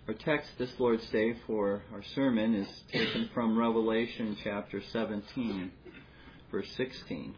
Our text this Lord's Day for our sermon is taken from Revelation chapter 17, verse 16.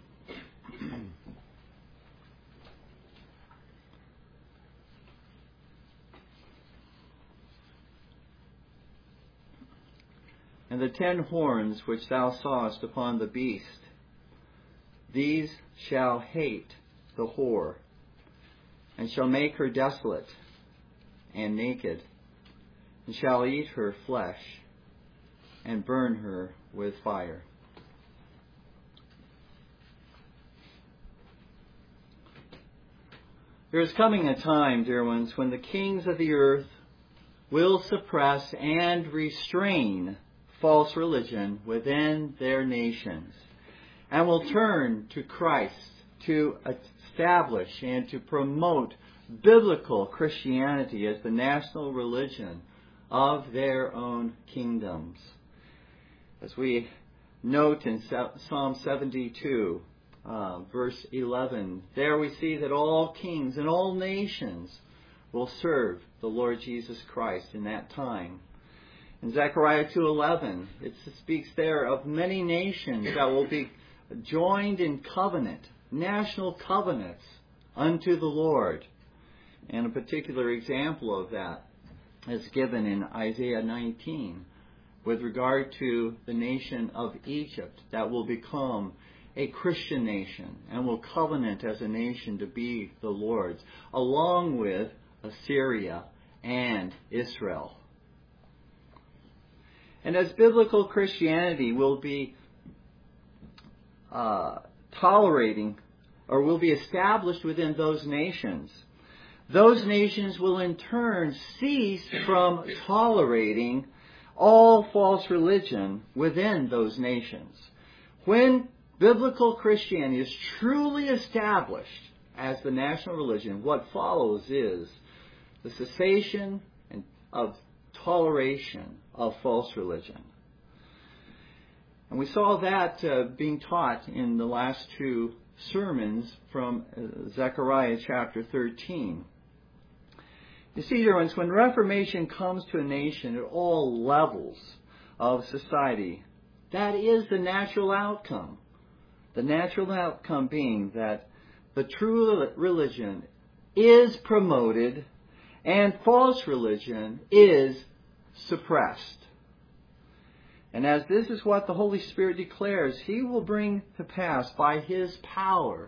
And the 10 horns which thou sawest upon the beast, these shall hate the whore, and shall make her desolate and naked, and shall eat her flesh, and burn her with fire. There is coming a time, dear ones, when the kings of the earth will suppress and restrain false religion within their nations, and will turn to Christ to establish and to promote biblical Christianity as the national religion of their own kingdoms. As we note in Psalm 72, verse 11, there we see that all kings and all nations will serve the Lord Jesus Christ in that time. In Zechariah 2:11, it speaks there of many nations that will be joined in covenant, national covenants unto the Lord. And a particular example of that is given in Isaiah 19 with regard to the nation of Egypt that will become a Christian nation and will covenant as a nation to be the Lord's, along with Assyria and Israel. And as biblical Christianity will be tolerating or will be established within those nations will in turn cease from tolerating all false religion within those nations. When biblical Christianity is truly established as the national religion, what follows is the cessation of toleration of false religion. And we saw that being taught in the last two sermons from Zechariah chapter 13. You see, dear ones, when Reformation comes to a nation at all levels of society, that is the natural outcome. The natural outcome being that the true religion is promoted and false religion is suppressed. And as this is what the Holy Spirit declares, He will bring to pass by His power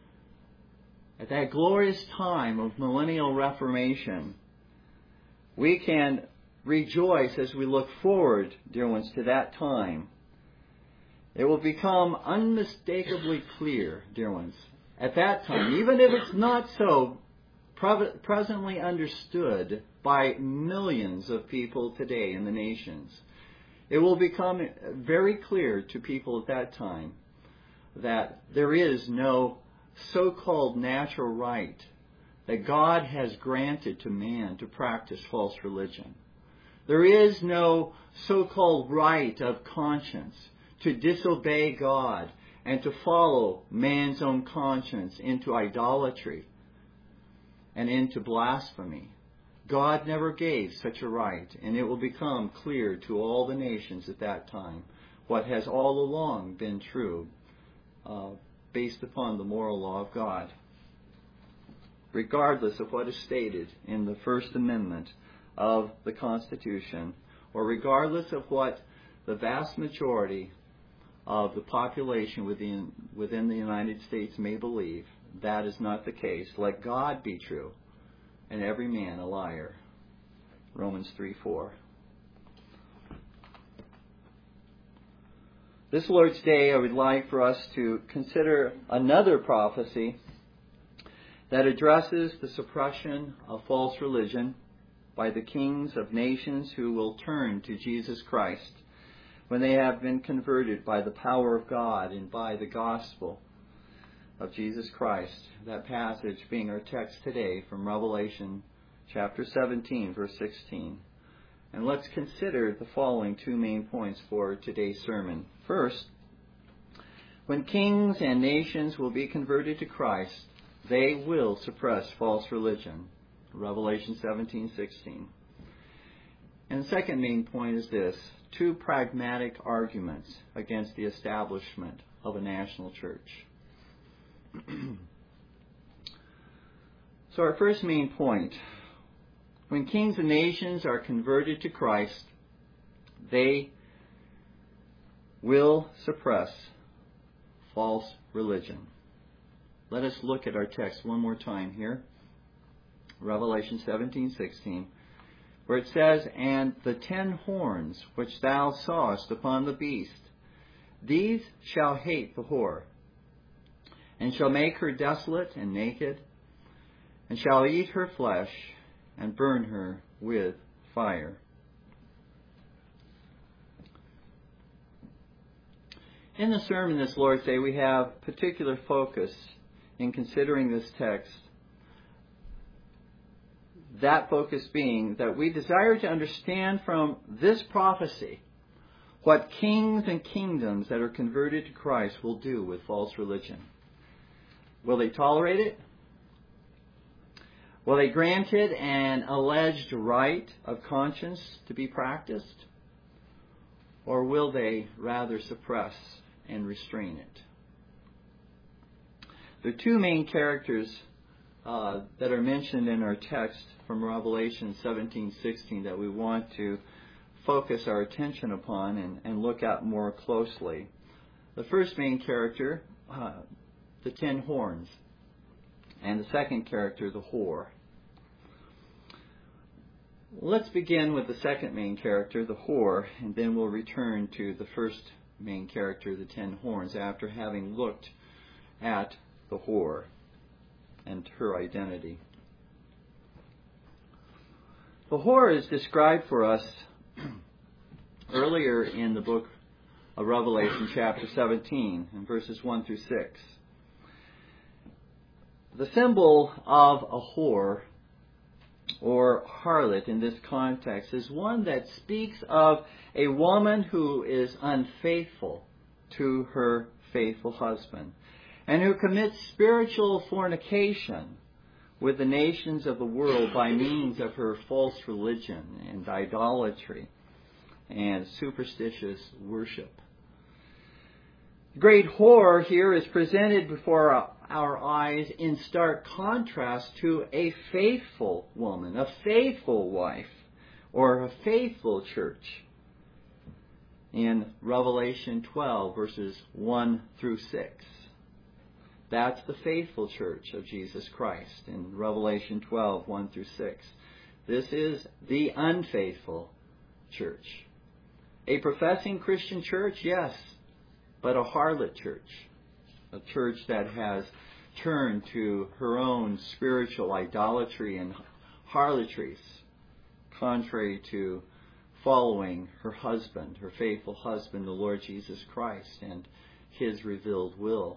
at that glorious time of millennial reformation. We can rejoice as we look forward, dear ones, to that time. It will become unmistakably clear, dear ones, at that time, even if it's not so presently understood by millions of people today in the nations. It will become very clear to people at that time that there is no so-called natural right that God has granted to man to practice false religion. There is no so-called right of conscience to disobey God and to follow man's own conscience into idolatry and into blasphemy. God never gave such a right, and it will become clear to all the nations at that time what has all along been true, based upon the moral law of God. Regardless of what is stated in the First Amendment of the Constitution, or regardless of what the vast majority of the population within the United States may believe, that is not the case. Let God be true, and every man a liar. Romans 3:4. This Lord's Day, I would like for us to consider another prophecy that addresses the suppression of false religion by the kings of nations who will turn to Jesus Christ when they have been converted by the power of God and by the gospel of Jesus Christ. That passage being our text today from Revelation chapter 17, verse 16. And let's consider the following two main points for today's sermon. First, when kings and nations will be converted to Christ, they will suppress false religion. Revelation 17:16. And the second main point is this: two pragmatic arguments against the establishment of a national church. So our first main point: when kings and nations are converted to Christ, they will suppress false religion. Let us look at our text one more time here. Revelation 17:16, where it says, "And the 10 horns which thou sawest upon the beast, these shall hate the whore, and shall make her desolate and naked, and shall eat her flesh, and burn her with fire." In the sermon this Lord's Day, we have particular focus in considering this text. That focus being that we desire to understand from this prophecy what kings and kingdoms that are converted to Christ will do with false religion. Will they tolerate it? Will they grant it an alleged right of conscience to be practiced? Or will they rather suppress and restrain it? There are two main characters that are mentioned in our text from Revelation 17:16 that we want to focus our attention upon and look at more closely. The first main character, the 10 horns, and the second character, the whore. Let's begin with the second main character, the whore, and then we'll return to the first main character, the 10 horns, after having looked at the whore and her identity. The whore is described for us earlier in the book of Revelation, chapter 17, in verses 1 through 6. The symbol of a whore, or harlot in this context, is one that speaks of a woman who is unfaithful to her faithful husband, and who commits spiritual fornication with the nations of the world by means of her false religion and idolatry and superstitious worship. The great whore here is presented before our eyes in stark contrast to a faithful woman, a faithful wife, or a faithful church in Revelation 12, verses 1 through 6. That's the faithful church of Jesus Christ in Revelation 12, 1 through 6. This is the unfaithful church. A professing Christian church, yes, but a harlot church. A church that has turned to her own spiritual idolatry and harlotries, contrary to following her husband, her faithful husband, the Lord Jesus Christ, and His revealed will.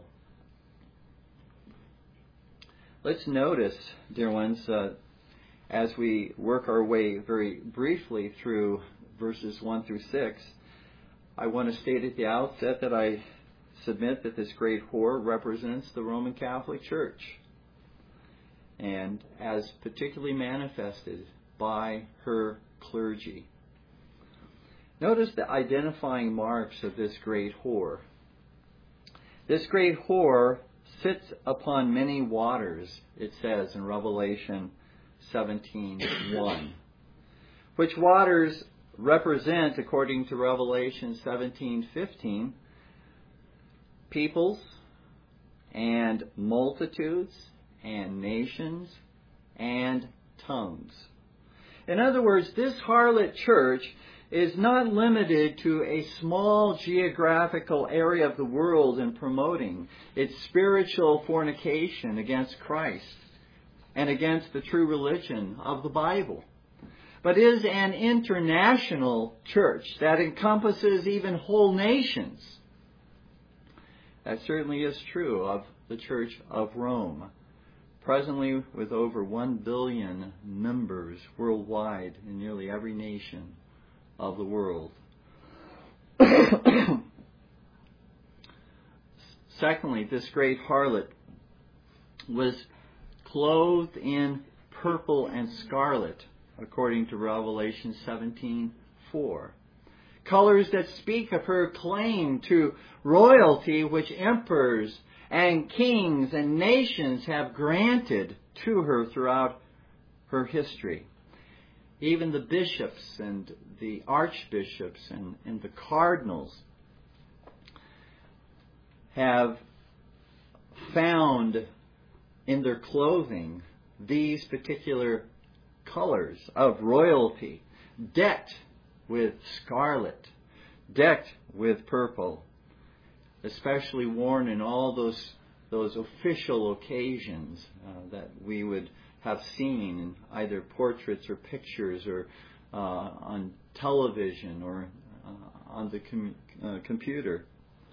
Let's notice, dear ones, as we work our way very briefly through verses 1 through 6, I want to state at the outset that I submit that this great whore represents the Roman Catholic Church, and as particularly manifested by her clergy. Notice the identifying marks of this great whore. This great whore sits upon many waters, it says in Revelation 17:1, which waters represent, according to Revelation 17:15, peoples and multitudes and nations and tongues. In other words, this harlot church is not limited to a small geographical area of the world in promoting its spiritual fornication against Christ and against the true religion of the Bible, but is an international church that encompasses even whole nations. That certainly is true of the Church of Rome, presently with over 1 billion members worldwide in nearly every nation of the world. Secondly, this great harlot was clothed in purple and scarlet, according to Revelation 17:4. Colors that speak of her claim to royalty, which emperors and kings and nations have granted to her throughout her history. Even the bishops and the archbishops and the cardinals have found in their clothing these particular colors of royalty, decked with scarlet, decked with purple, especially worn in all those official occasions that we would have seen in either portraits or pictures or on television or on the computer.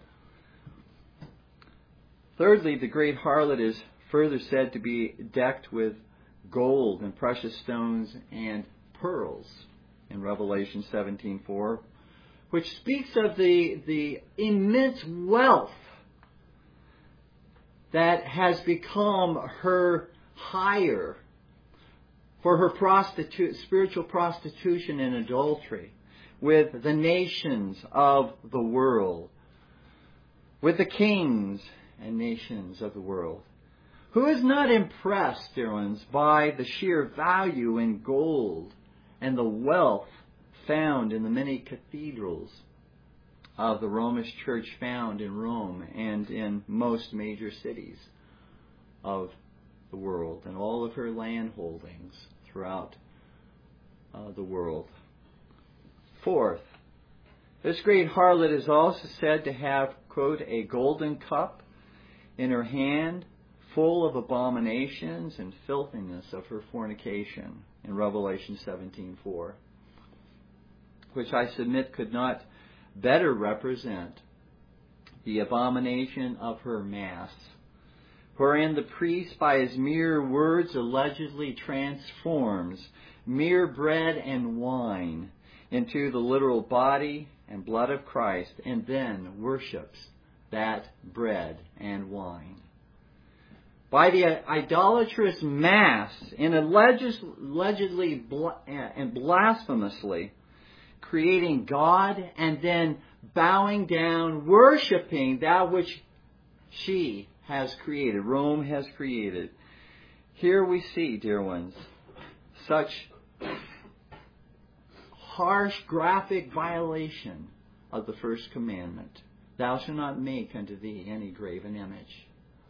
Thirdly, the great harlot is further said to be decked with gold and precious stones and pearls in Revelation 17:4, which speaks of the immense wealth that has become her hire for her spiritual prostitution and adultery with the nations of the world, with the kings and nations of the world. Who is not impressed, dear ones, by the sheer value in gold and the wealth found in the many cathedrals of the Romish Church found in Rome and in most major cities of the world, and all of her land holdings throughout the world? Fourth, this great harlot is also said to have, quote, a golden cup in her hand, full of abominations and filthiness of her fornication, in Revelation 17:4, which I submit could not better represent the abomination of her mass, wherein the priest by his mere words allegedly transforms mere bread and wine into the literal body and blood of Christ, and then worships that bread and wine. By the idolatrous mass, in allegedly and blasphemously creating God and then bowing down, worshipping that which she has created, Rome has created. Here we see, dear ones, such harsh, graphic violation of the first commandment. Thou shalt not make unto thee any graven image.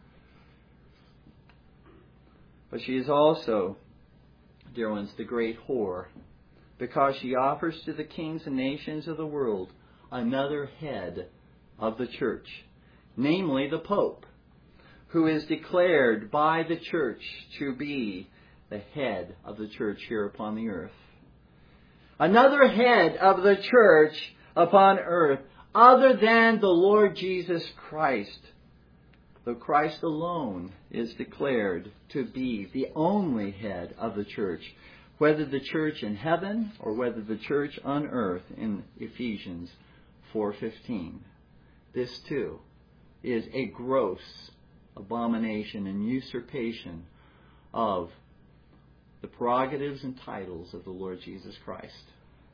But she is also, dear ones, the great whore, because she offers to the kings and nations of the world another head of the church, namely the Pope, who is declared by the church to be the head of the church here upon the earth. Another head of the church upon earth other than the Lord Jesus Christ, though Christ alone is declared to be the only head of the church, whether the church in heaven or whether the church on earth in Ephesians 4:15. This too is a gross abomination and usurpation of the prerogatives and titles of the Lord Jesus Christ.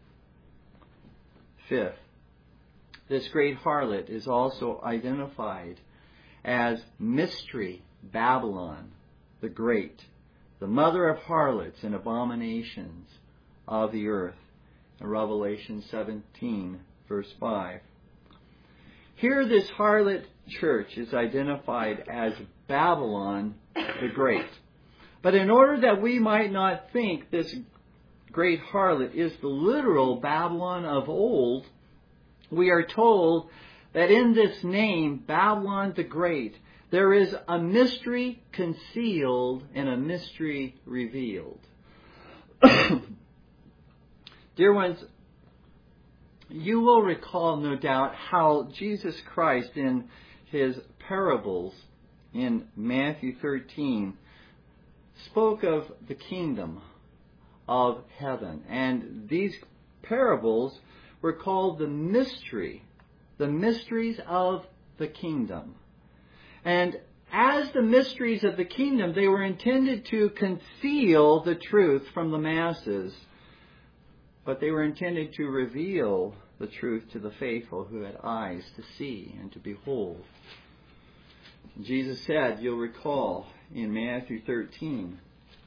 Fifth, this great harlot is also identified as Mystery Babylon the Great, the mother of harlots and abominations of the earth, in Revelation 17, verse 5. Here this harlot church is identified as Babylon the Great. But in order that we might not think this great harlot is the literal Babylon of old, we are told that in this name, Babylon the Great, there is a mystery concealed and a mystery revealed. Dear ones, you will recall, no doubt, how Jesus Christ in his parables in Matthew 13 spoke of the kingdom of heaven. And these parables were called the mysteries of the kingdom. And as the mysteries of the kingdom, they were intended to conceal the truth from the masses, but they were intended to reveal the truth to the faithful who had eyes to see and to behold. Jesus said, you'll recall in Matthew 13,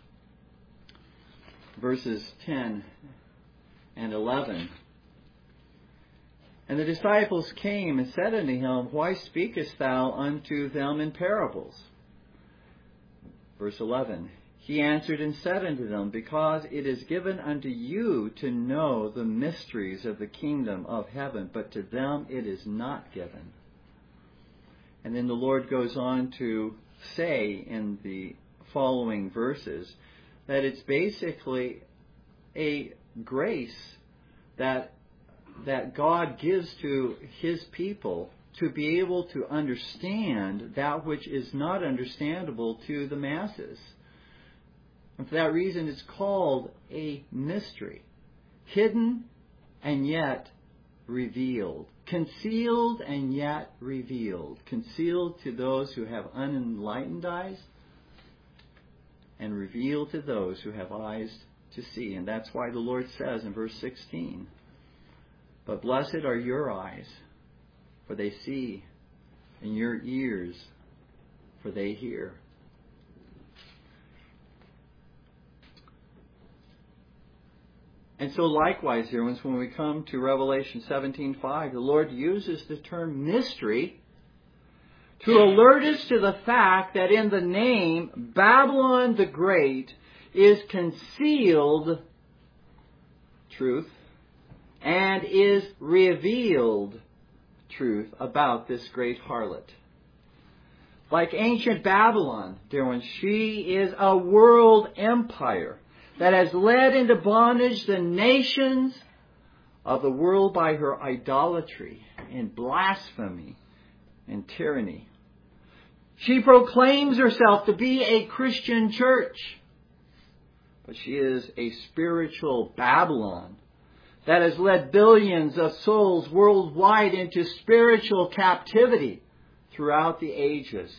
verses 10 and 11, "And the disciples came and said unto him, Why speakest thou unto them in parables?" Verse 11, "He answered and said unto them, Because it is given unto you to know the mysteries of the kingdom of heaven, but to them it is not given." And then the Lord goes on to say in the following verses that it's basically a grace that God gives to His people to be able to understand that which is not understandable to the masses. And for that reason it's called a mystery. Hidden and yet revealed. Concealed and yet revealed. Concealed to those who have unenlightened eyes, and revealed to those who have eyes to see. And that's why the Lord says in verse 16, "But blessed are your eyes, for they see, and your ears, for they hear." And so likewise, dear ones, when we come to Revelation 17:5, the Lord uses the term mystery to alert us to the fact that in the name Babylon the Great is concealed truth and is revealed truth about this great harlot. Like ancient Babylon, dear ones, she is a world empire that has led into bondage the nations of the world by her idolatry and blasphemy and tyranny. She proclaims herself to be a Christian church, but she is a spiritual Babylon that has led billions of souls worldwide into spiritual captivity throughout the ages.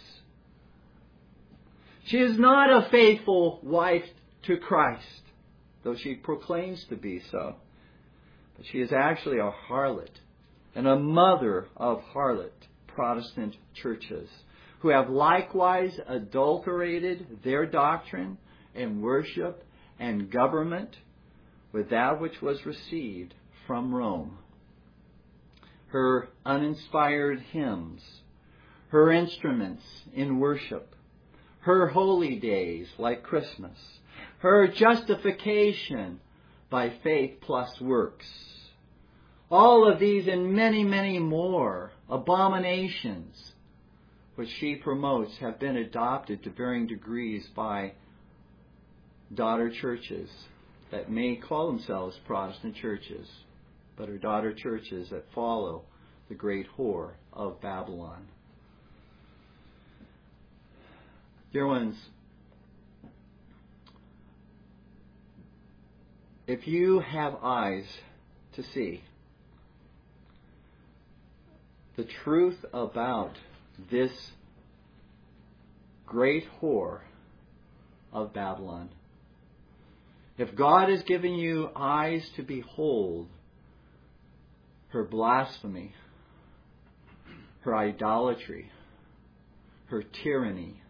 She is not a faithful wife to Christ, though she proclaims to be so. But she is actually a harlot and a mother of harlot Protestant churches who have likewise adulterated their doctrine and worship and government with that which was received from Rome. Her uninspired hymns, her instruments in worship, her holy days like Christmas, her justification by faith plus works. All of these and many, many more abominations which she promotes have been adopted to varying degrees by daughter churches that may call themselves Protestant churches, but are daughter churches that follow the great whore of Babylon. Dear ones, if you have eyes to see, the truth about this great whore of Babylon, if God has given you eyes to behold her blasphemy, her idolatry, her tyranny,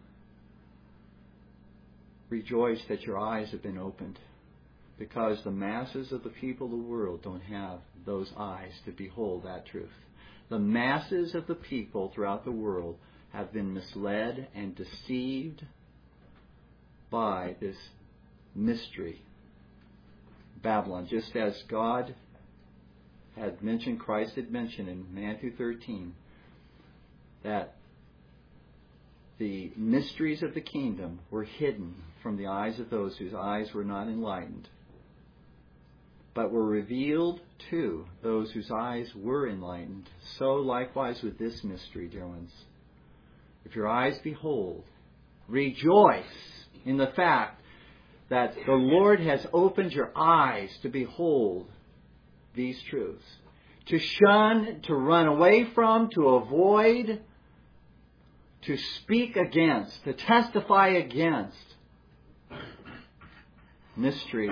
rejoice that your eyes have been opened, because the masses of the people of the world don't have those eyes to behold that truth. The masses of the people throughout the world have been misled and deceived by this mystery, Babylon, just as God had mentioned, Christ had mentioned in Matthew 13, that the mysteries of the kingdom were hidden from the eyes of those whose eyes were not enlightened, but were revealed to those whose eyes were enlightened. So likewise with this mystery, dear ones. If your eyes behold, rejoice in the fact that the Lord has opened your eyes to behold these truths, to shun, to run away from, to avoid, to speak against, to testify against mystery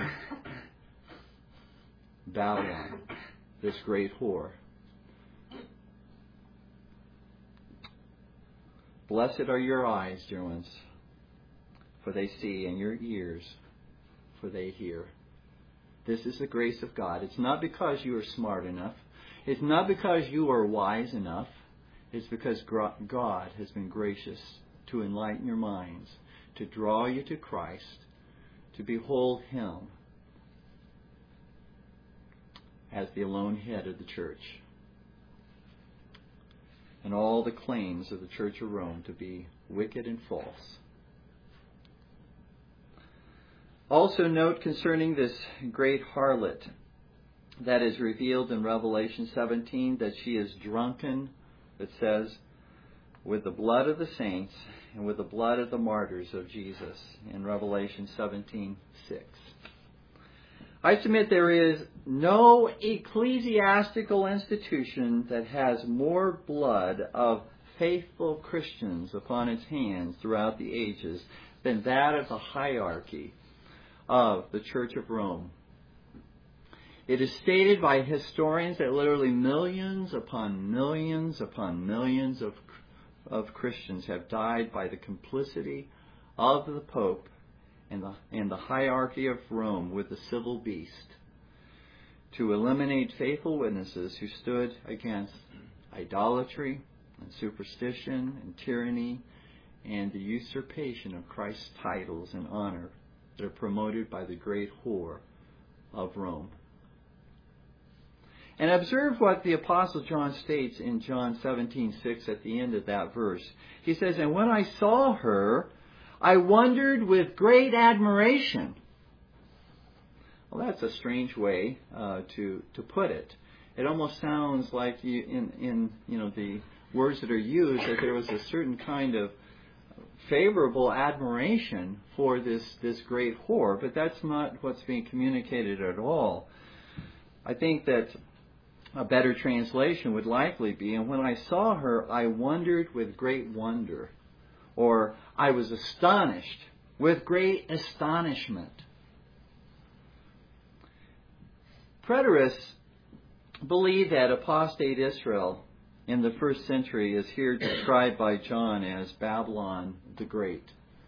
Babylon, this great whore. Blessed are your eyes, dear ones, for they see, and your ears, for they hear. This is the grace of God. It's not because you are smart enough. It's not because you are wise enough. It's because God has been gracious to enlighten your minds, to draw you to Christ, to behold Him as the alone head of the church, and all the claims of the Church of Rome to be wicked and false. Also note concerning this great harlot that is revealed in Revelation 17 that she is drunken, it says, with the blood of the saints and with the blood of the martyrs of Jesus in Revelation 17:6. I submit there is no ecclesiastical institution that has more blood of faithful Christians upon its hands throughout the ages than that of the hierarchy of the Church of Rome. It is stated by historians that literally millions upon millions upon millions of Christians have died by the complicity of the Pope and the hierarchy of Rome with the civil beast to eliminate faithful witnesses who stood against idolatry and superstition and tyranny and the usurpation of Christ's titles and honor that are promoted by the great whore of Rome. And observe what the Apostle John states in John 17:6 at the end of that verse. He says, "And when I saw her, I wondered with great admiration." Well, that's a strange way to put it. It almost sounds like in the words that are used that there was a certain kind of favorable admiration for this great whore, but that's not what's being communicated at all. I think that a better translation would likely be, "And when I saw her, I wondered with great wonder," or "I was astonished with great astonishment." Preterists believe that apostate Israel in the first century is here described by John as Babylon the Great.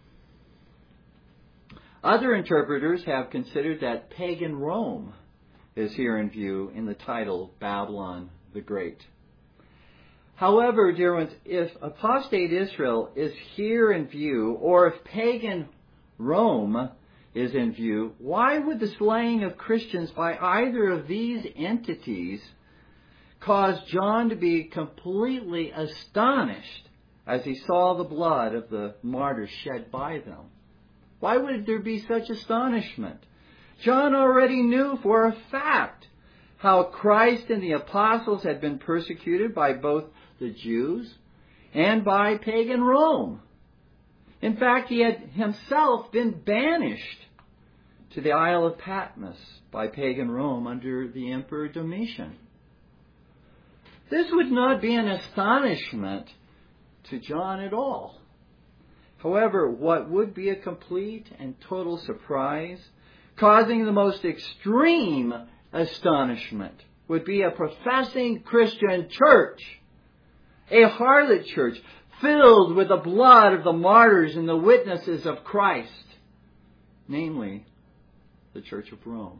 Other interpreters have considered that pagan Rome is here in view in the title Babylon the Great. However, dear ones, if apostate Israel is here in view, or if pagan Rome is in view, why would the slaying of Christians by either of these entities cause John to be completely astonished as he saw the blood of the martyrs shed by them? Why would there be such astonishment? John already knew for a fact how Christ and the apostles had been persecuted by both the Jews and by pagan Rome. In fact, he had himself been banished to the Isle of Patmos by pagan Rome under the Emperor Domitian. This would not be an astonishment to John at all. However, what would be a complete and total surprise, causing the most extreme astonishment, would be a professing Christian church, a harlot church, filled with the blood of the martyrs and the witnesses of Christ, namely the Church of Rome.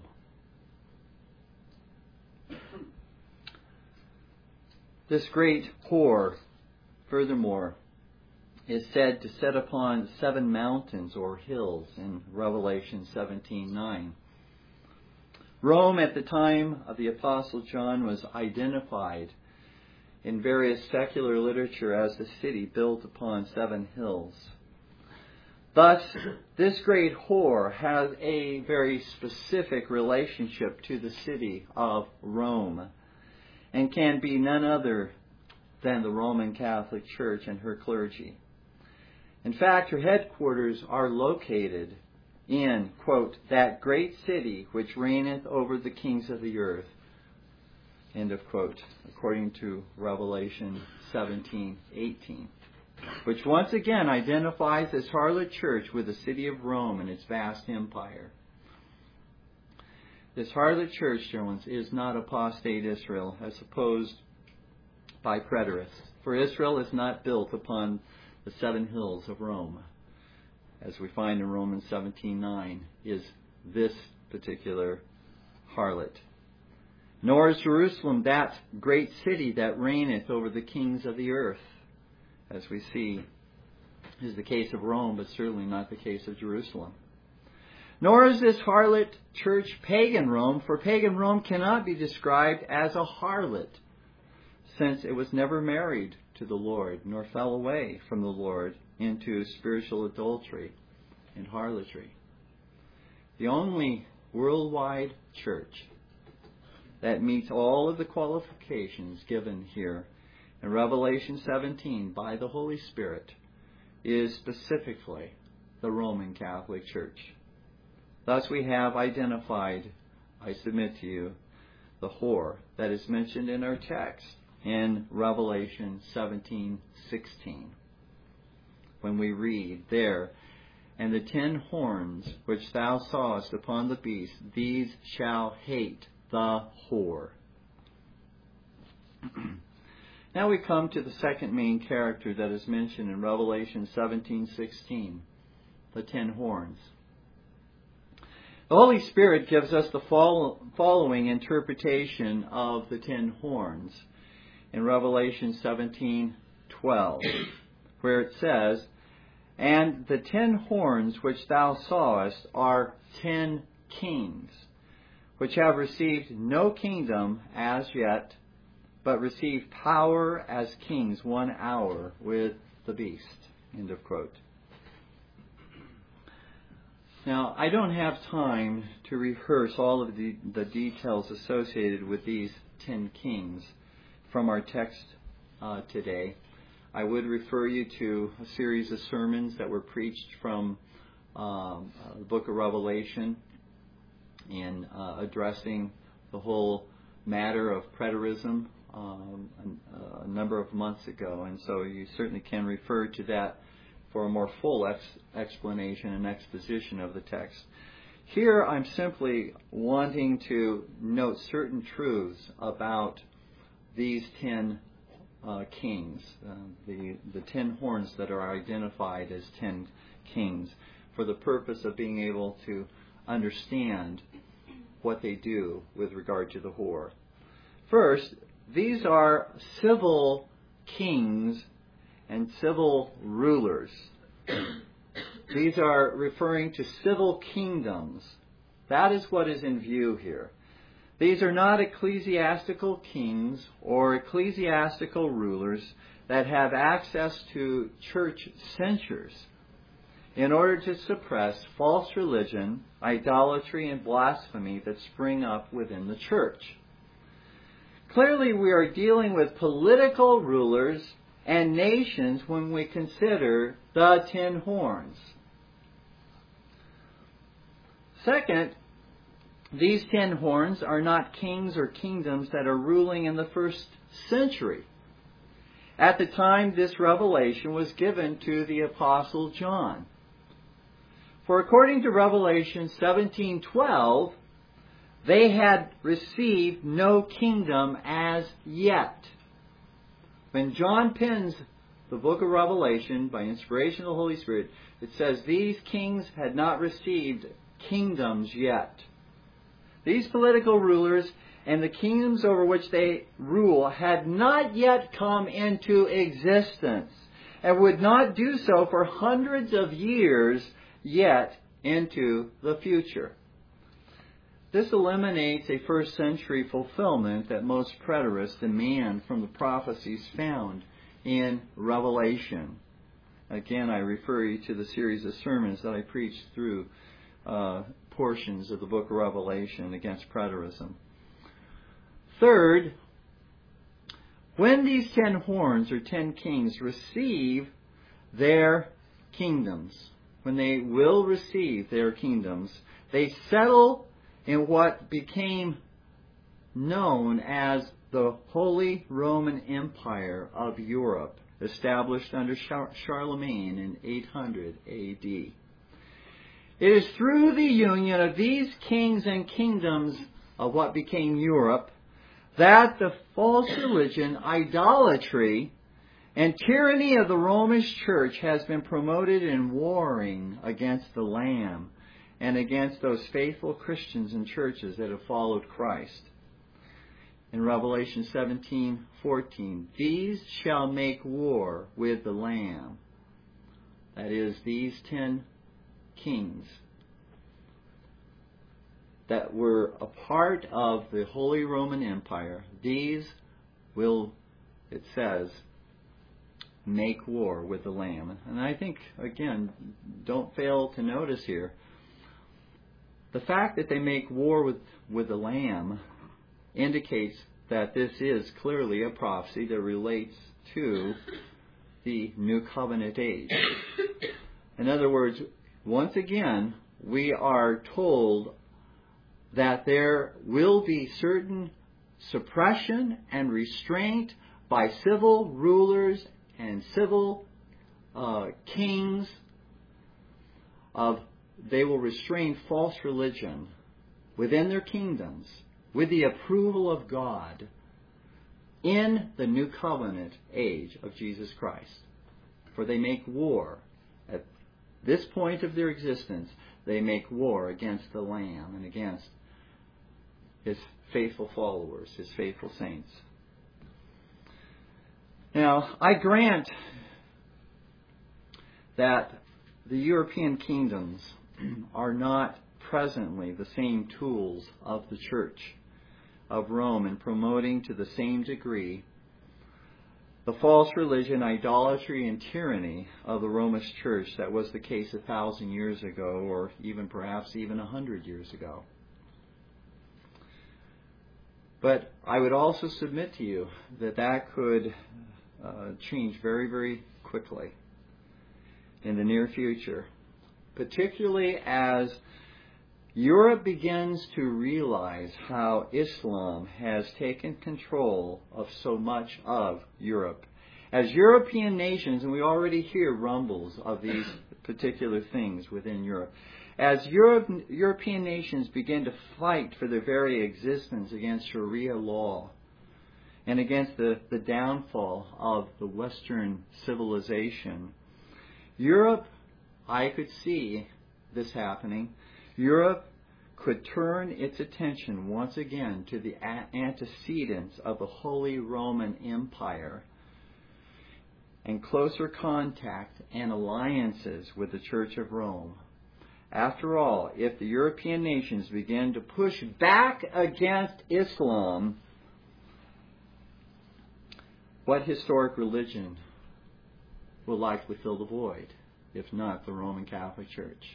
This great whore, furthermore, is said to sit upon 7 mountains or hills in Revelation 17:9. Rome at the time of the Apostle John was identified in various secular literature as the city built upon 7 hills. Thus, this great whore has a very specific relationship to the city of Rome and can be none other than the Roman Catholic Church and her clergy. In fact, her headquarters are located in, quote, "that great city which reigneth over the kings of the earth," end of quote, according to Revelation 17:18. which once again identifies this harlot church with the city of Rome and its vast empire. This harlot church, dear ones, is not apostate Israel, as supposed by preterists. For Israel is not built upon the 7 hills of Rome, as we find in Romans 17:9, is this particular harlot. Nor is Jerusalem that great city that reigneth over the kings of the earth, as we see is the case of Rome, but certainly not the case of Jerusalem. Nor is this harlot church pagan Rome, for pagan Rome cannot be described as a harlot, since it was never married to the Lord, nor fell away from the Lord into spiritual adultery and harlotry. The only worldwide church that meets all of the qualifications given here in Revelation 17 by the Holy Spirit is specifically the Roman Catholic Church. Thus we have identified, I submit to you, the whore that is mentioned in our text in Revelation 17:16. When we read there, "And the 10 horns which thou sawest upon the beast, these shall hate the whore." Now we come to the second main character that is mentioned in Revelation 17:16, the 10 horns. The Holy Spirit gives us the following interpretation of the 10 horns in Revelation 17:12, where it says, "And the 10 horns which thou sawest are 10 kings, which have received no kingdom as yet, but receive power as kings 1 hour with the beast." End of quote. Now, I don't have time to rehearse all of the details associated with these 10 kings from our text today. I would refer you to a series of sermons that were preached from the book of Revelation in addressing the whole matter of preterism a number of months ago, and so you certainly can refer to that for a more full explanation and exposition of the text. Here I'm simply wanting to note certain truths about these 10 kings, the 10 horns that are identified as 10 kings, for the purpose of being able to understand what they do with regard to the whore. First, these are civil kings and civil rulers. These are referring to civil kingdoms. That is what is in view here. These are not ecclesiastical kings or ecclesiastical rulers that have access to church censures in order to suppress false religion, idolatry, and blasphemy that spring up within the church. Clearly, we are dealing with political rulers and nations when we consider the 10 horns. Second, these 10 horns are not kings or kingdoms that are ruling in the first century, at the time this revelation was given to the Apostle John. For according to Revelation 17:12, they had received no kingdom as yet. When John pens the book of Revelation by inspiration of the Holy Spirit, it says these kings had not received kingdoms yet. These political rulers and the kingdoms over which they rule had not yet come into existence and would not do so for hundreds of years yet into the future. This eliminates a first century fulfillment that most preterists demand from the prophecies found in Revelation. Again, I refer you to the series of sermons that I preached through portions of the book of Revelation against preterism. Third, when these 10 horns or 10 kings receive their kingdoms, when they will receive their kingdoms, they settle in what became known as the Holy Roman Empire of Europe established under Charlemagne in 800 A.D. It is through the union of these kings and kingdoms of what became Europe that the false religion, idolatry, and tyranny of the Roman Church has been promoted in warring against the Lamb and against those faithful Christians and churches that have followed Christ. In Revelation 17:14, these shall make war with the Lamb. That is, these 10 kings that were a part of the Holy Roman Empire. These will, it says, make war with the Lamb. And I think, again, don't fail to notice here, the fact that they make war with the Lamb indicates that this is clearly a prophecy that relates to the New Covenant age. In other words, once again, we are told that there will be certain suppression and restraint by civil rulers and civil kings. They will restrain false religion within their kingdoms with the approval of God in the New Covenant age of Jesus Christ. For they make war. At this point of their existence, they make war against the Lamb and against His faithful followers, His faithful saints. Now, I grant that the European kingdoms are not presently the same tools of the Church of Rome in promoting to the same degree the false religion, idolatry, and tyranny of the Roman Church that was the case 1,000 years ago, or even perhaps even 100 years ago. But I would also submit to you that could change very, very quickly in the near future, particularly as Europe begins to realize how Islam has taken control of so much of Europe. As European nations, and we already hear rumbles of these particular things within Europe, as European nations begin to fight for their very existence against Sharia law and against the downfall of the Western civilization, Europe, I could see this happening. Europe could turn its attention once again to the antecedents of the Holy Roman Empire and closer contact and alliances with the Church of Rome. After all, if the European nations begin to push back against Islam, what historic religion will likely fill the void, if not the Roman Catholic Church?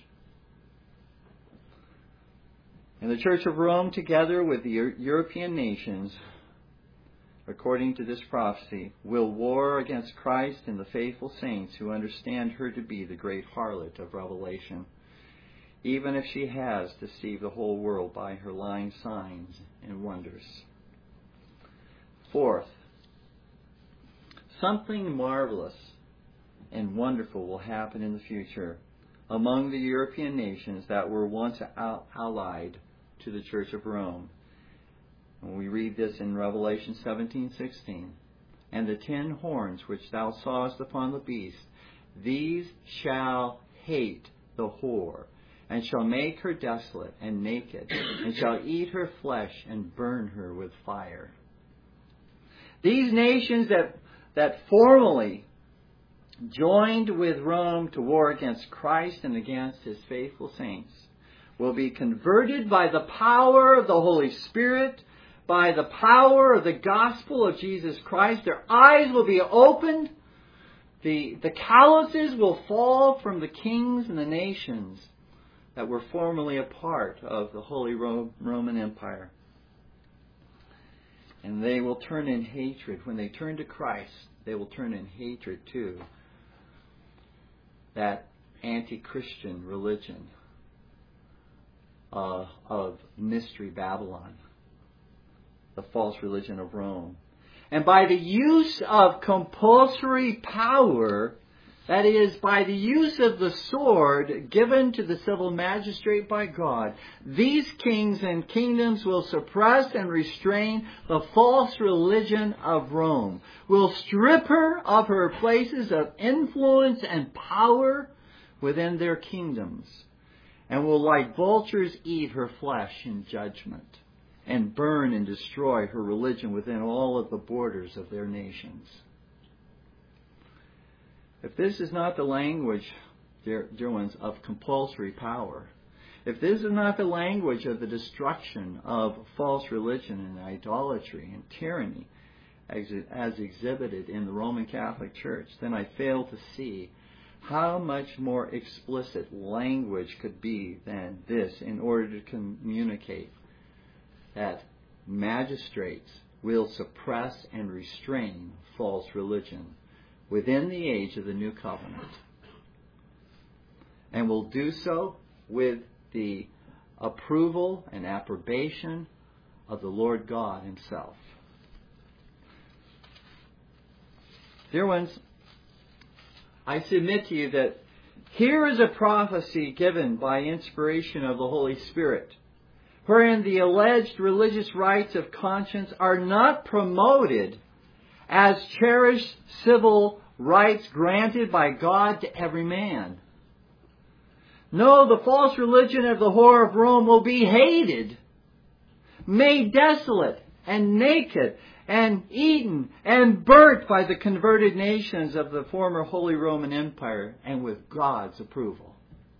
And the Church of Rome, together with the European nations, according to this prophecy, will war against Christ and the faithful saints who understand her to be the great harlot of Revelation, even if she has deceived the whole world by her lying signs and wonders. Fourth, something marvelous and wonderful will happen in the future among the European nations that were once allied to the Church of Rome. And we read this in Revelation 17:16. And the 10 horns which thou sawest upon the beast, these shall hate the whore, and shall make her desolate and naked, and shall eat her flesh and burn her with fire. These nations that formerly joined with Rome to war against Christ and against His faithful saints will be converted by the power of the Holy Spirit, by the power of the gospel of Jesus Christ. Their eyes will be opened. The calluses will fall from the kings and the nations that were formerly a part of the Holy Roman Empire. And they will turn in hatred. When they turn to Christ, they will turn in hatred to that anti-Christian religion of Mystery Babylon, the false religion of Rome. And by the use of compulsory power, that is, by the use of the sword given to the civil magistrate by God, these kings and kingdoms will suppress and restrain the false religion of Rome, will strip her of her places of influence and power within their kingdoms, and will like vultures eat her flesh in judgment, and burn and destroy her religion within all of the borders of their nations. If this is not the language, dear ones, of compulsory power, if this is not the language of the destruction of false religion and idolatry and tyranny as exhibited in the Roman Catholic Church, then I fail to see how much more explicit language could be than this in order to communicate that magistrates will suppress and restrain false religion within the age of the New Covenant, and will do so with the approval and approbation of the Lord God Himself. Dear ones, I submit to you that here is a prophecy given by inspiration of the Holy Spirit, wherein the alleged religious rights of conscience are not promoted as cherished civil rights granted by God to every man. No, the false religion of the whore of Rome will be hated, made desolate and naked, and eaten and burnt by the converted nations of the former Holy Roman Empire, and with God's approval.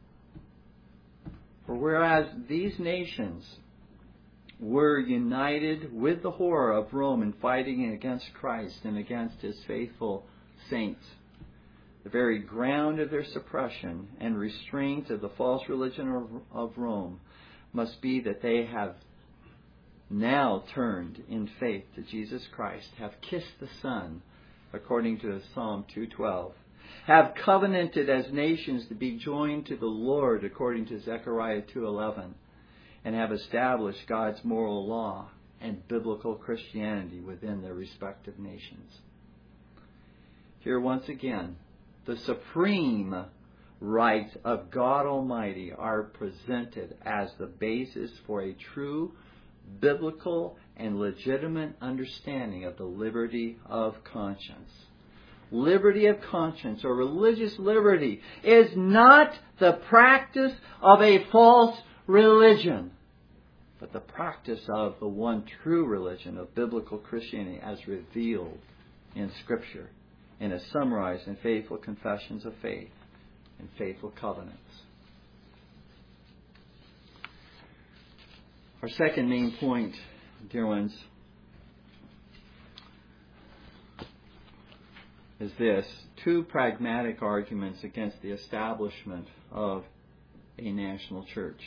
For whereas these nations were united with the whore of Rome in fighting against Christ and against His faithful saints, the very ground of their suppression and restraint of the false religion of Rome must be that they have now turned in faith to Jesus Christ, have kissed the Son, according to Psalm 2:12, have covenanted as nations to be joined to the Lord, according to Zechariah 2:11, and have established God's moral law and biblical Christianity within their respective nations. Here once again, the supreme rights of God Almighty are presented as the basis for a true biblical and legitimate understanding of the liberty of conscience. Liberty of conscience, or religious liberty, is not the practice of a false religion, but the practice of the one true religion of biblical Christianity as revealed in Scripture and as summarized in faithful confessions of faith and faithful covenants. Our second main point, dear ones, is this: two pragmatic arguments against the establishment of a national church.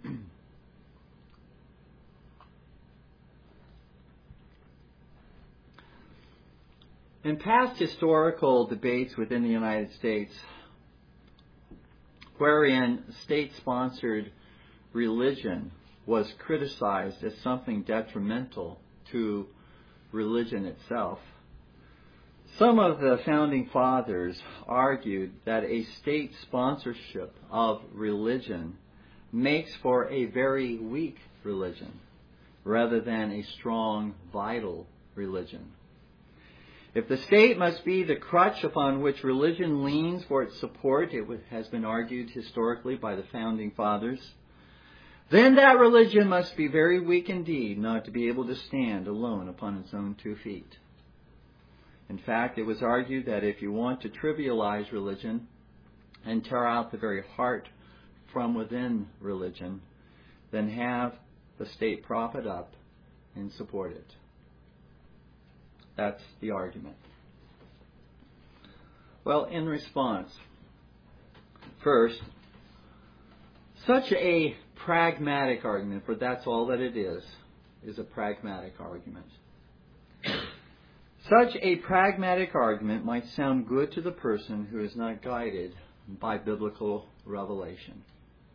In past historical debates within the United States, wherein state-sponsored religion was criticized as something detrimental to religion itself, some of the founding fathers argued that a state sponsorship of religion makes for a very weak religion rather than a strong, vital religion. If the state must be the crutch upon which religion leans for its support, it has been argued historically by the founding fathers, then that religion must be very weak indeed not to be able to stand alone upon its own 2 feet. In fact, it was argued that if you want to trivialize religion and tear out the very heart from within religion, then have the state prop it up and support it. That's the argument. Well, in response, first, such a pragmatic argument, for that's all that it is a pragmatic argument. Such a pragmatic argument might sound good to the person who is not guided by biblical revelation.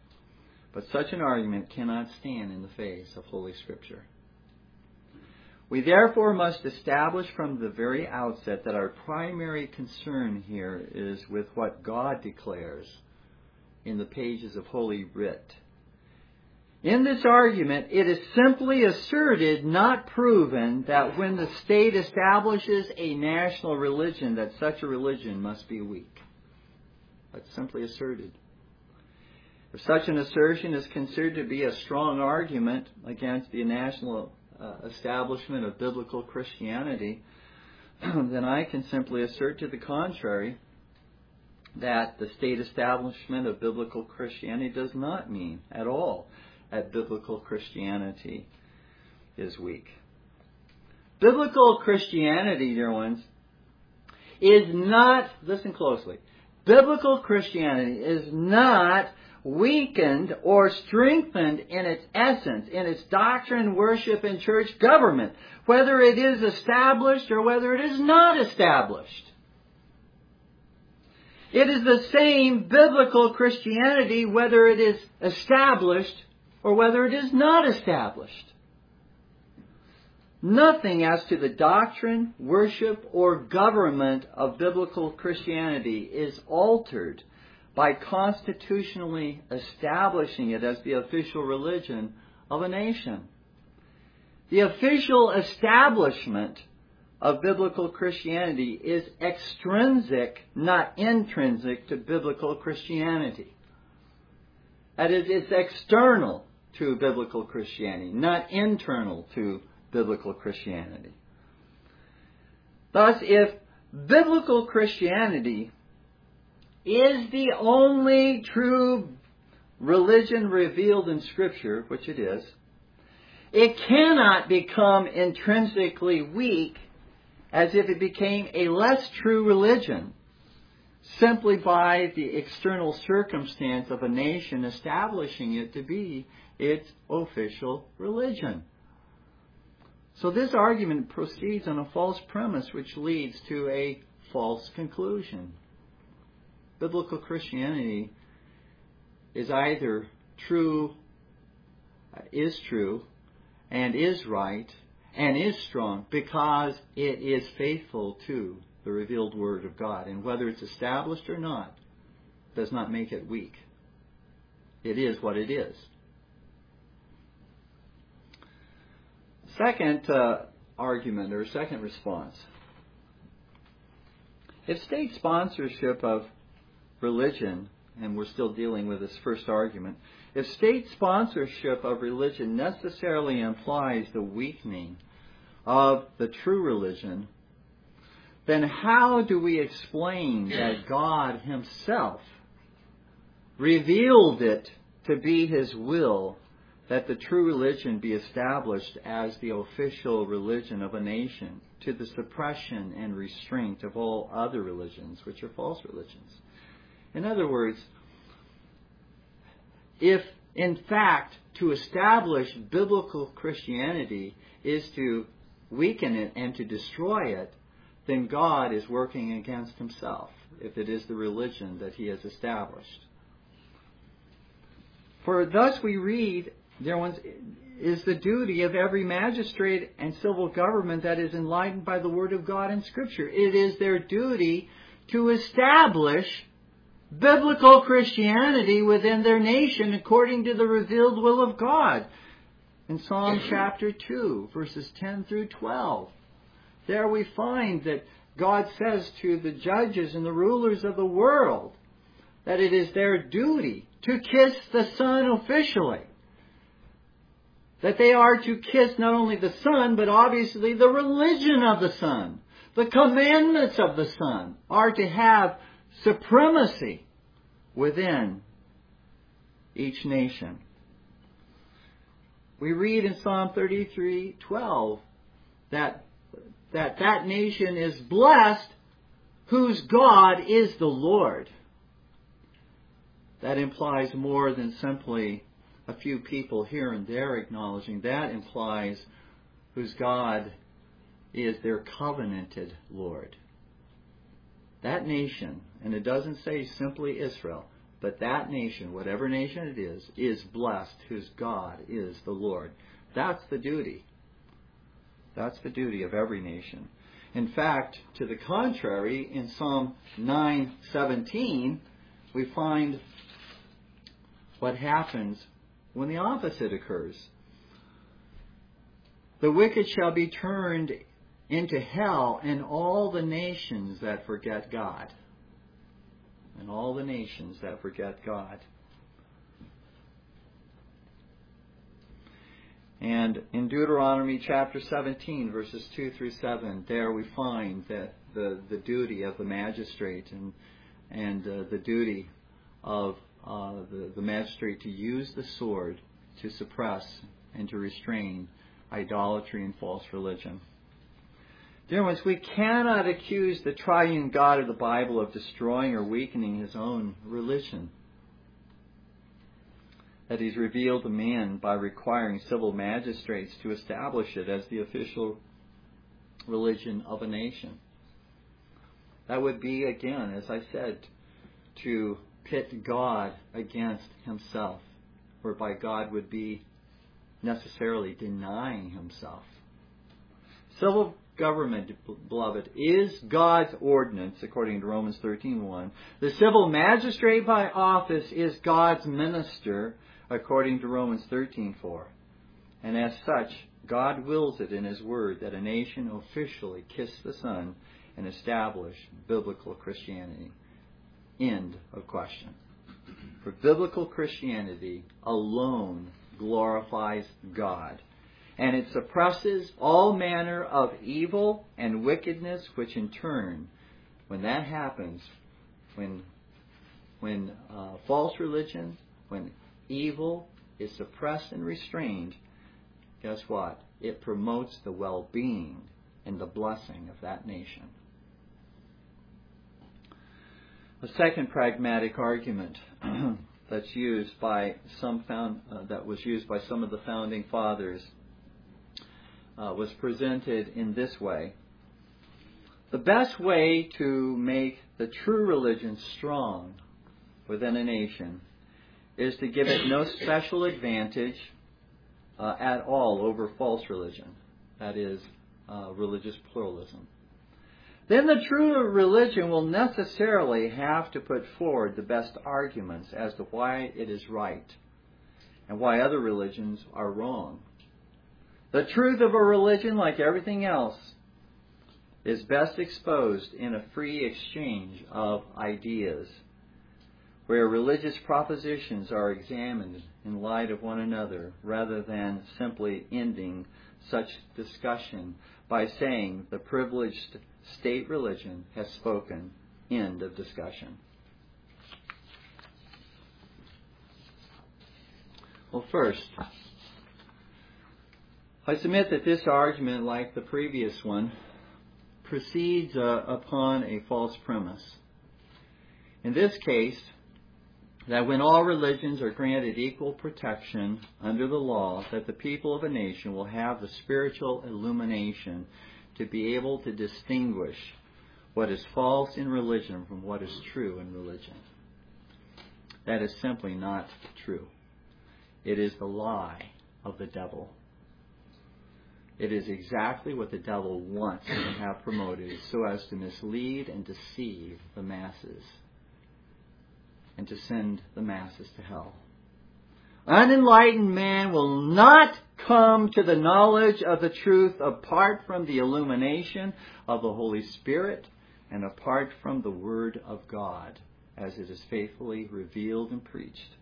But such an argument cannot stand in the face of Holy Scripture. We therefore must establish from the very outset that our primary concern here is with what God declares in the pages of Holy Writ. In this argument, it is simply asserted, not proven, that when the state establishes a national religion, that such a religion must be weak. That's simply asserted. If such an assertion is considered to be a strong argument against the national establishment of biblical Christianity, then I can simply assert to the contrary, that the state establishment of biblical Christianity does not mean at all that biblical Christianity is weak. Biblical Christianity, dear ones, is not, listen closely, biblical Christianity is not weakened or strengthened in its essence, in its doctrine, worship, and church government, whether it is established or whether it is not established. It is the same biblical Christianity whether it is established or whether it is not established. Nothing as to the doctrine, worship, or government of biblical Christianity is altered by constitutionally establishing it as the official religion of a nation. The official establishment of biblical Christianity is extrinsic, not intrinsic, to biblical Christianity. That is, it's external to biblical Christianity, not internal to biblical Christianity. Thus, if biblical Christianity is the only true religion revealed in Scripture, which it is, it cannot become intrinsically weak as if it became a less true religion simply by the external circumstance of a nation establishing it to be its official religion. So this argument proceeds on a false premise which leads to a false conclusion. Biblical Christianity is either true, is true, and is right, and is strong because it is faithful to the revealed Word of God. And whether it's established or not does not make it weak. It is what it is. Second argument, or second response. If state sponsorship of religion, and we're still dealing with this first argument, if state sponsorship of religion necessarily implies the weakening of the true religion, then how do we explain that God Himself revealed it to be His will that the true religion be established as the official religion of a nation, to the suppression and restraint of all other religions, which are false religions? In other words, if in fact to establish biblical Christianity is to weaken it and to destroy it, then God is working against Himself, if it is the religion that He has established. For thus we read, dear ones, is the duty of every magistrate and civil government that is enlightened by the Word of God in Scripture. It is their duty to establish biblical Christianity within their nation according to the revealed will of God. In Psalm chapter 2, verses 10 through 12, there we find that God says to the judges and the rulers of the world that it is their duty to kiss the Son officially. That they are to kiss not only the Son, but obviously the religion of the Son. The commandments of the Son are to have supremacy within each nation. We read in Psalm 33:12 that nation is blessed whose God is the Lord. That implies more than simply a few people here and there acknowledging. That implies whose God is their covenanted Lord. That nation, and it doesn't say simply Israel, but that nation, whatever nation it is blessed whose God is the Lord. That's the duty. That's the duty of every nation. In fact, to the contrary, in Psalm 9:17, we find what happens when the opposite occurs. The wicked shall be turned into hell, and all the nations that forget God. And all the nations that forget God. And in Deuteronomy chapter 17, verses 2 through 7, there we find that the duty of the magistrate and the duty of the magistrate to use the sword to suppress and to restrain idolatry and false religion. Dear ones, we cannot accuse the triune God of the Bible of destroying or weakening His own religion that He's revealed to man by requiring civil magistrates to establish it as the official religion of a nation. That would be, again, as I said, to pit God against Himself, whereby God would be necessarily denying Himself. Civil government, beloved, is God's ordinance, according to Romans 13:1. The civil magistrate by office is God's minister, according to Romans 13:4. And as such, God wills it in His Word that a nation officially kiss the Son and establish biblical Christianity. End of question. For biblical Christianity alone glorifies God, and it suppresses all manner of evil and wickedness, which in turn, when that happens, when false religion, when evil is suppressed and restrained, guess what? It promotes the well-being and the blessing of that nation. A second pragmatic argument that was used by some of the founding fathers was presented in this way. The best way to make the true religion strong within a nation is to give it no special advantage at all over false religion, that is, religious pluralism. Then the true religion will necessarily have to put forward the best arguments as to why it is right and why other religions are wrong. The truth of a religion, like everything else, is best exposed in a free exchange of ideas, where religious propositions are examined in light of one another, rather than simply ending such discussion by saying the privileged state religion has spoken. End of discussion. Well, first, I submit that this argument, like the previous one, proceeds upon a false premise. In this case, that when all religions are granted equal protection under the law, that the people of a nation will have the spiritual illumination to be able to distinguish what is false in religion from what is true in religion. That is simply not true. It is the lie of the devil. It is exactly what the devil wants to have promoted, so as to mislead and deceive the masses and to send the masses to hell. Unenlightened man will not come to the knowledge of the truth apart from the illumination of the Holy Spirit and apart from the Word of God, as it is faithfully revealed and preached.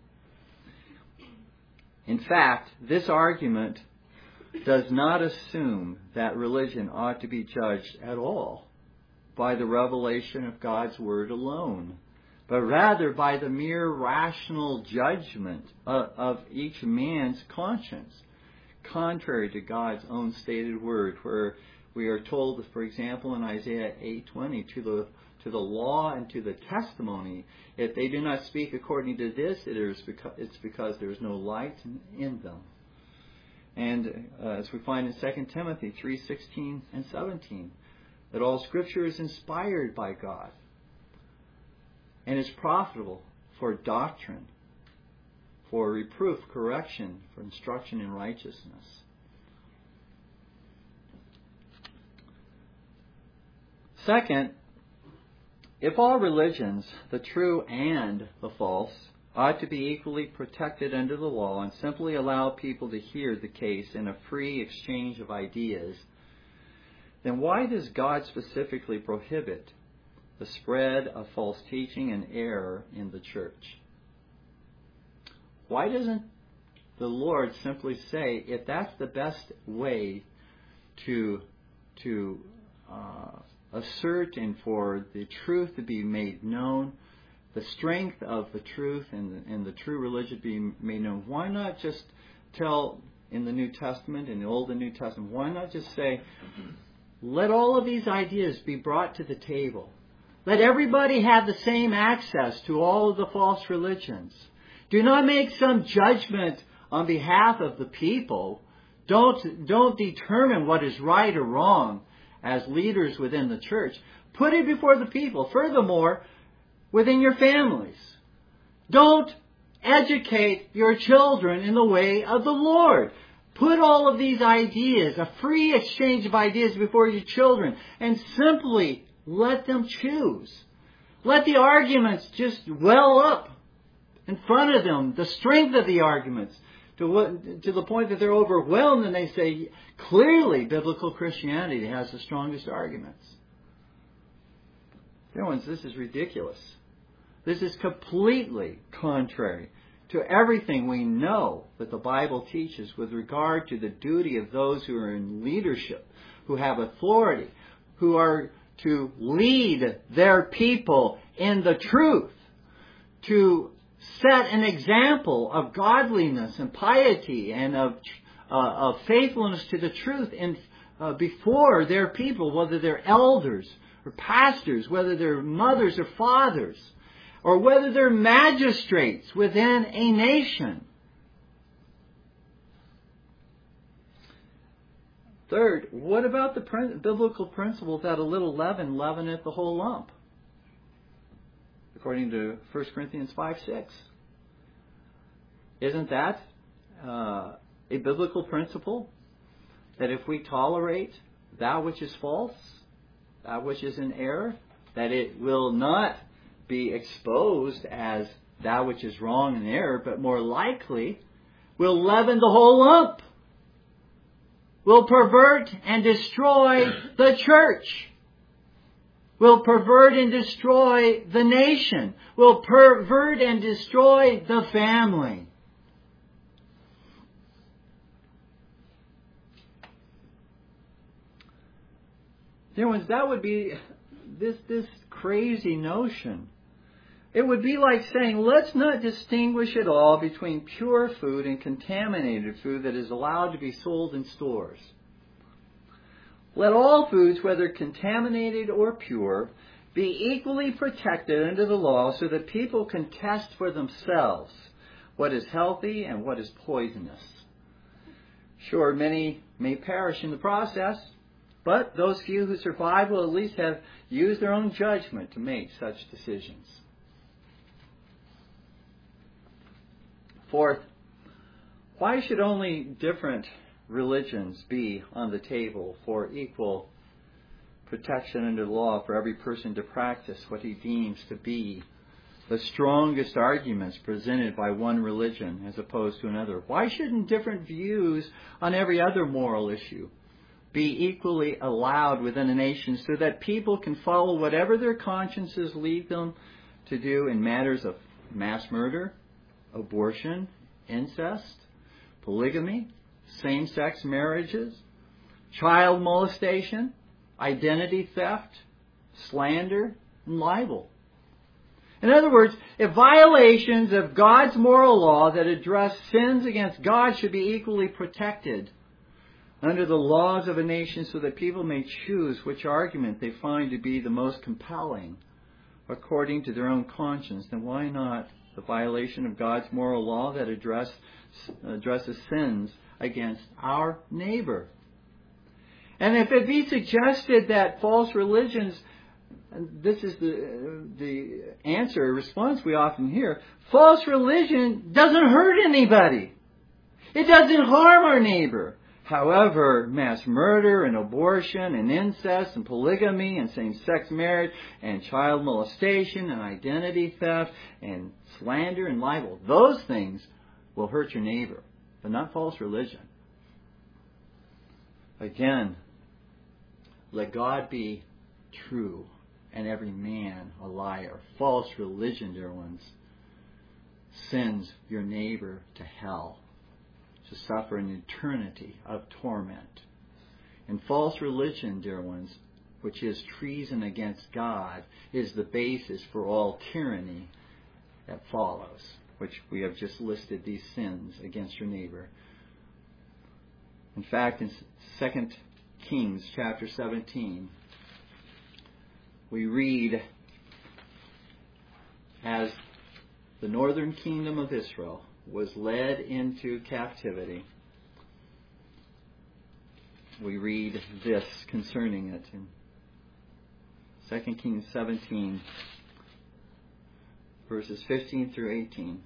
In fact, this argument does not assume that religion ought to be judged at all by the revelation of God's Word alone, but rather by the mere rational judgment of each man's conscience, contrary to God's own stated word, where we are told, for example, in Isaiah 8:20, to the law and to the testimony, if they do not speak according to this, it's because there is no light in them. And as we find in 2 Timothy 3:16 and 17, that all Scripture is inspired by God and is profitable for doctrine, for reproof, correction, for instruction in righteousness. Second, if all religions, the true and the false, ought to be equally protected under the law and simply allow people to hear the case in a free exchange of ideas, then why does God specifically prohibit the spread of false teaching and error in the church? Why doesn't the Lord simply say, if that's the best way to assert and for the truth to be made known, the strength of the truth and the true religion to be made known, why not just tell in the New Testament, in the Old and New Testament, why not just say, let all of these ideas be brought to the table. Let everybody have the same access to all of the false religions. Do not make some judgment on behalf of the people. Don't determine what is right or wrong as leaders within the church. Put it before the people. Furthermore, within your families. Don't educate your children in the way of the Lord. Put all of these ideas, a free exchange of ideas before your children, and simply let them choose. Let the arguments just well up in front of them, the strength of the arguments, to the point that they're overwhelmed and they say, clearly biblical Christianity has the strongest arguments. Dear ones, this is ridiculous. This is completely contrary to everything we know that the Bible teaches with regard to the duty of those who are in leadership, who have authority, who are to lead their people in the truth, to set an example of godliness and piety and of faithfulness to the truth before their people, whether they're elders or pastors, whether they're mothers or fathers, or whether they're magistrates within a nation. Third, what about the biblical principle that a little leaven leaveneth the whole lump? According to 1 Corinthians 5:6. Isn't that a biblical principle? That if we tolerate that which is false, that which is in error, that it will not be exposed as that which is wrong and error, but more likely will leaven the whole lump, will pervert and destroy the church, will pervert and destroy the nation, will pervert and destroy the family. Dear ones, that would be this crazy notion. It would be like saying, let's not distinguish at all between pure food and contaminated food that is allowed to be sold in stores. Let all foods, whether contaminated or pure, be equally protected under the law so that people can test for themselves what is healthy and what is poisonous. Sure, many may perish in the process, but those few who survive will at least have used their own judgment to make such decisions. Fourth, why should only different religions be on the table for equal protection under the law for every person to practice what he deems to be the strongest arguments presented by one religion as opposed to another? Why shouldn't different views on every other moral issue be equally allowed within a nation so that people can follow whatever their consciences lead them to do in matters of mass murder, abortion, incest, polygamy, same-sex marriages, child molestation, identity theft, slander, and libel? In other words, if violations of God's moral law that address sins against God should be equally protected under the laws of a nation so that people may choose which argument they find to be the most compelling according to their own conscience, then why not the violation of God's moral law that addresses sins against our neighbor? And if it be suggested that false religions, and this is the answer, response we often hear, false religion doesn't hurt anybody. It doesn't harm our neighbor. However, mass murder and abortion and incest and polygamy and same-sex marriage and child molestation and identity theft and slander and libel, those things will hurt your neighbor, but not false religion. Again, let God be true and every man a liar. False religion, dear ones, sends your neighbor to hell to suffer an eternity of torment. And false religion, dear ones, which is treason against God, is the basis for all tyranny that follows, which we have just listed these sins against your neighbor. In fact, in 2 Kings chapter 17, we read, as the northern kingdom of Israel was led into captivity, we read this concerning it in 2 Kings 17, verses 15 through 18.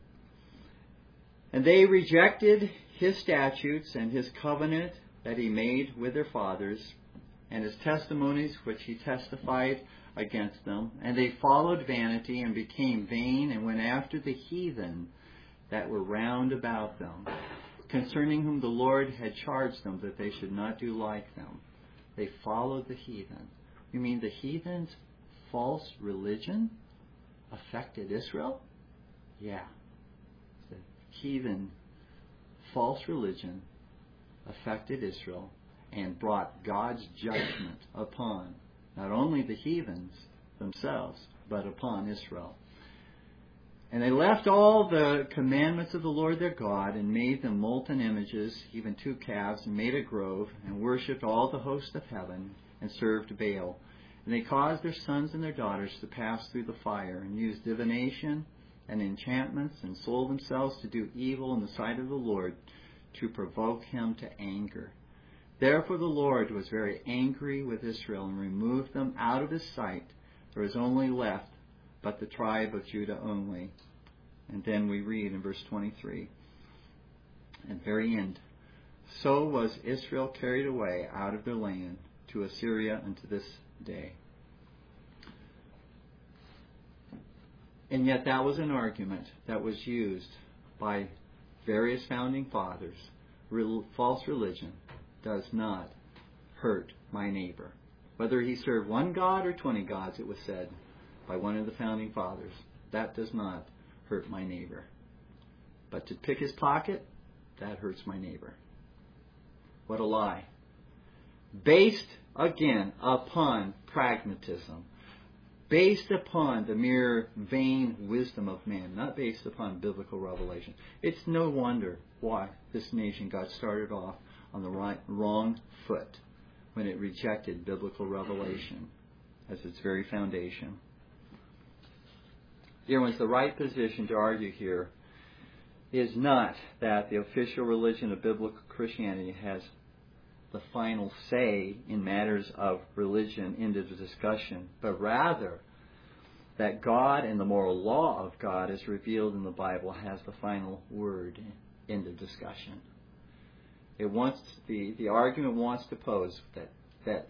And they rejected his statutes and his covenant that he made with their fathers, and his testimonies which he testified against them. And they followed vanity and became vain, and went after the heathen that were round about them, concerning whom the Lord had charged them that they should not do like them. They followed the heathen. You mean the heathen's false religion affected Israel? Yeah. The heathen false religion affected Israel and brought God's judgment upon not only the heathens themselves, but upon Israel. And they left all the commandments of the Lord their God, and made them molten images, even 2 calves, and made a grove, and worshipped all the host of heaven, and served Baal. And they caused their sons and their daughters to pass through the fire, and used divination and enchantments, and sold themselves to do evil in the sight of the Lord, to provoke him to anger. Therefore the Lord was very angry with Israel, and removed them out of his sight. There was only left but the tribe of Judah only. And then we read in verse 23, at the very end, so was Israel carried away out of their land to Assyria unto this day. And yet that was an argument that was used by various founding fathers. False religion does not hurt my neighbor. Whether he served one God or 20 gods, it was said by one of the founding fathers, that does not hurt my neighbor. But to pick his pocket, that hurts my neighbor. What a lie. Based, again, upon pragmatism. Based upon the mere vain wisdom of man, not based upon biblical revelation. It's no wonder why this nation got started off on the wrong foot when it rejected biblical revelation as its very foundation. Dear ones, the right position to argue here is not that the official religion of biblical Christianity has the final say in matters of religion into the discussion, but rather that God and the moral law of God as revealed in the Bible has the final word in the discussion. It wants the argument wants to pose that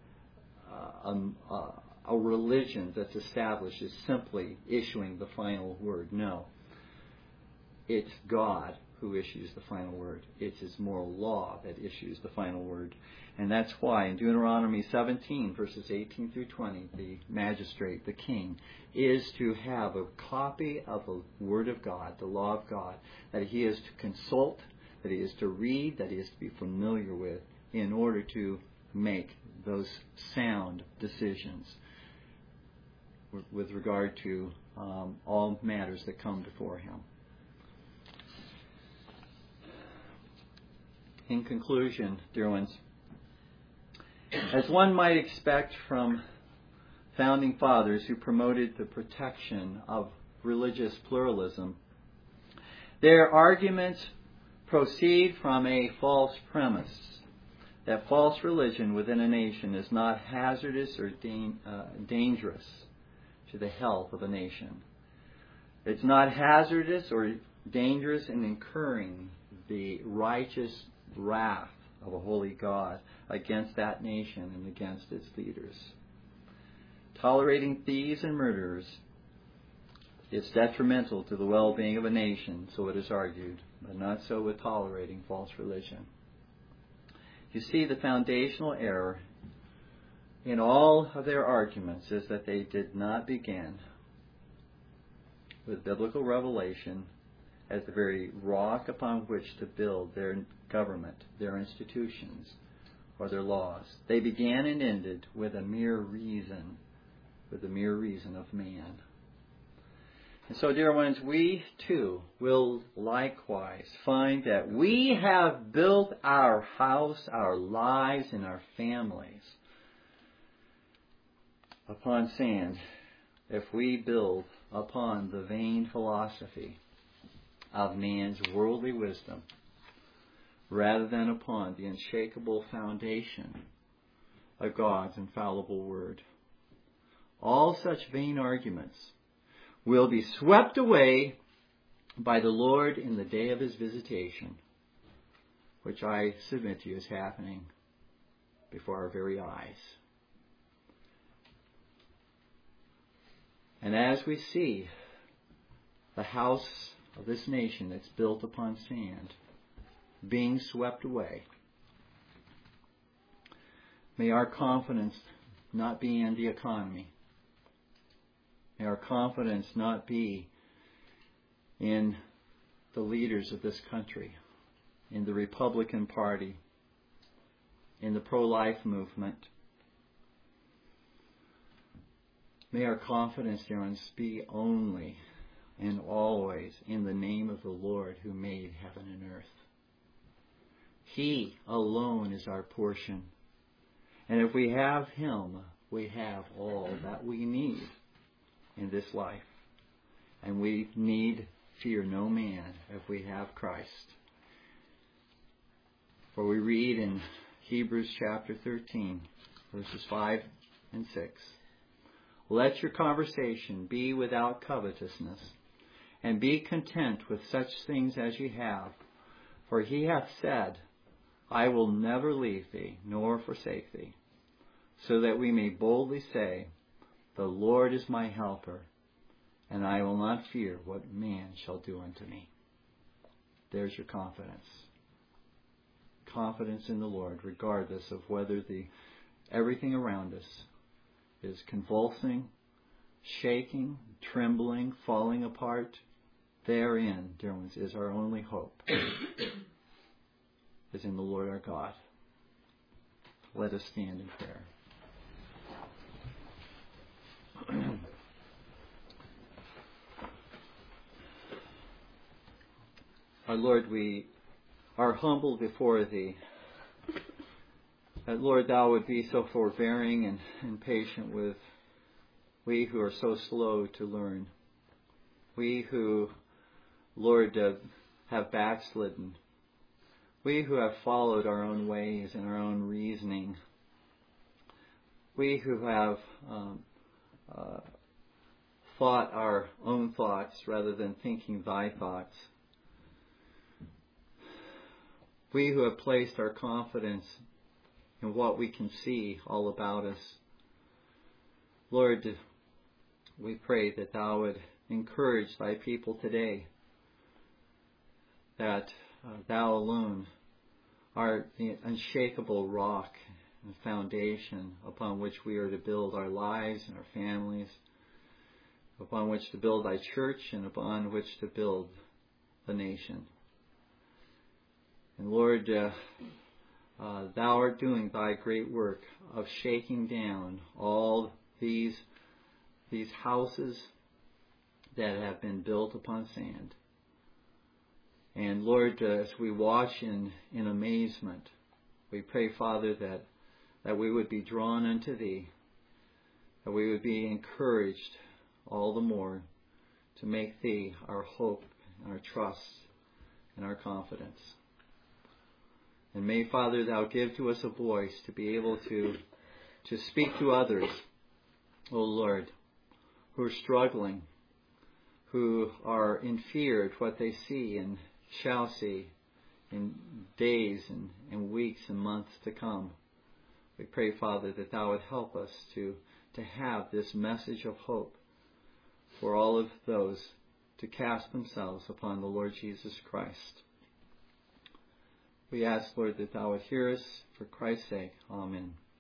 a religion that's established is simply issuing the final word. No. It's God who issues the final word. It's His moral law that issues the final word. And that's why in Deuteronomy 17, verses 18 through 20, the magistrate, the king, is to have a copy of the Word of God, the law of God, that he is to consult, that he is to read, that he is to be familiar with, in order to make those sound decisions with regard to all matters that come before him. In conclusion, dear ones, as one might expect from founding fathers who promoted the protection of religious pluralism, their arguments proceed from a false premise that false religion within a nation is not hazardous or dangerous to the health of a nation. It's not hazardous or dangerous in incurring the righteous wrath of a holy God against that nation and against its leaders. Tolerating thieves and murderers is detrimental to the well-being of a nation, so it is argued, but not so with tolerating false religion. You see, the foundational error in all of their arguments is that they did not begin with biblical revelation as the very rock upon which to build their government, their institutions, or their laws. They began and ended with the mere reason of man. And so, dear ones, we too will likewise find that we have built our house, our lives, and our families upon sand if we build upon the vain philosophy of man's worldly wisdom rather than upon the unshakable foundation of God's infallible word. All such vain arguments will be swept away by the Lord in the day of His visitation, which I submit to you is happening before our very eyes. And as we see the house of this nation that's built upon sand being swept away, may our confidence not be in the economy. May our confidence not be in the leaders of this country, in the Republican Party, in the pro-life movement. May our confidence, dear ones, be only and always in the name of the Lord who made heaven and earth. He alone is our portion. And if we have Him, we have all that we need in this life. And we need fear no man if we have Christ. For we read in Hebrews chapter 13, verses 5 and 6. Let your conversation be without covetousness, and be content with such things as ye have. For He hath said, I will never leave thee, nor forsake thee. So that we may boldly say, the Lord is my helper, and I will not fear what man shall do unto me. There's your confidence. Confidence in the Lord, regardless of whether everything around us is convulsing, shaking, trembling, falling apart. Therein, dear ones, is our only hope, is in the Lord our God. Let us stand in prayer. Our Lord, we are humbled before Thee. That, Lord, Thou would be so forbearing and patient with we who are so slow to learn. We who, Lord, have backslidden. We who have followed our own ways and our own reasoning. We who have thought our own thoughts rather than thinking Thy thoughts. We who have placed our confidence in what we can see all about us. Lord, we pray that Thou would encourage Thy people today, that Thou alone art the unshakable rock and foundation upon which we are to build our lives and our families, upon which to build Thy church and upon which to build the nation. And Lord, Thou art doing Thy great work of shaking down all these houses that have been built upon sand. And Lord, as we watch in amazement, we pray, Father, that we would be drawn unto Thee, that we would be encouraged all the more to make Thee our hope, our trust, and our confidence. And may, Father, Thou give to us a voice to be able to speak to others, O Lord, who are struggling, who are in fear at what they see and shall see in days and weeks and months to come. We pray, Father, that Thou would help us to have this message of hope for all of those to cast themselves upon the Lord Jesus Christ. We ask, Lord, that Thou would hear us for Christ's sake. Amen.